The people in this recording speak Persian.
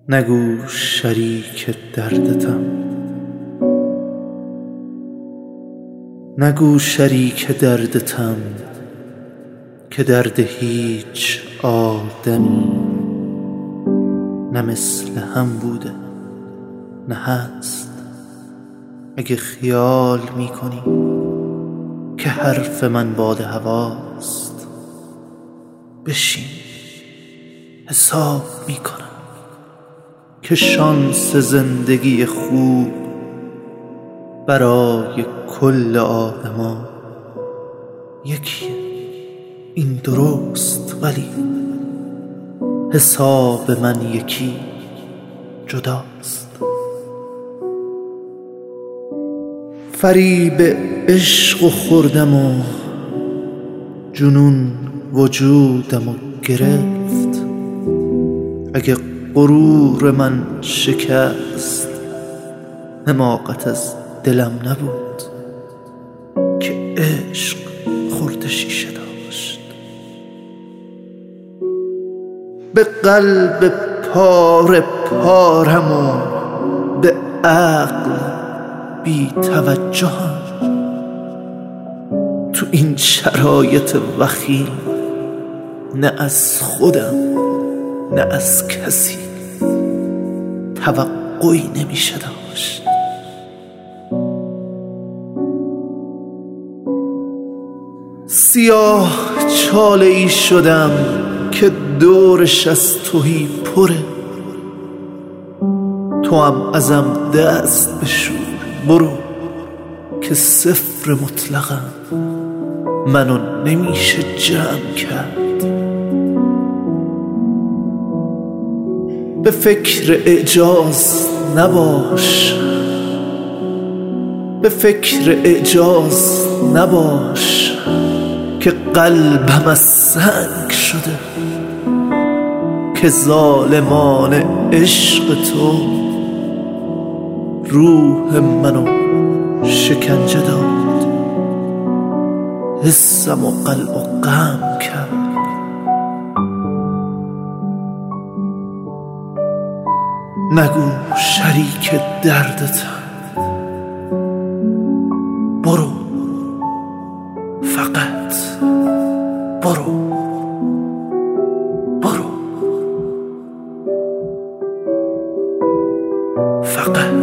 نگو شریک دردتم، نگو شریک دردتم که درد هیچ آدمی نه مثل هم بوده نه هست. اگه خیال میکنی که حرف من باد هواست، بشین حساب میکنم که شانس زندگی خوب برای کل آدما یکیه. این درست، ولی حساب من یکی جداست. فریب عشق خوردم و جنون وجودم و گرفت. اگه غرور من شکست، حماقت از دلم نبود که عشق خورد شیشه داشت. به قلب پاره پارم و به عقل بی توجهم. تو این شرایط وخیم نه از خودم نه از کسی توقعی نمیشه داشت. سیاه چاله ای شدم که دورش از تهی پره. تو هم ازم دست بشور، برو که صفر مطلقم، منو نمیشه جمع کرد. به فکر اعجاز نباش، به فکر اعجاز نباش که قلبم از سنگ شده، که ظالمان عشق تو روح منو شکنجه داد، حسم و قلب و غم کرد. نگو شریک دردتم، برو فقط برو، برو فقط.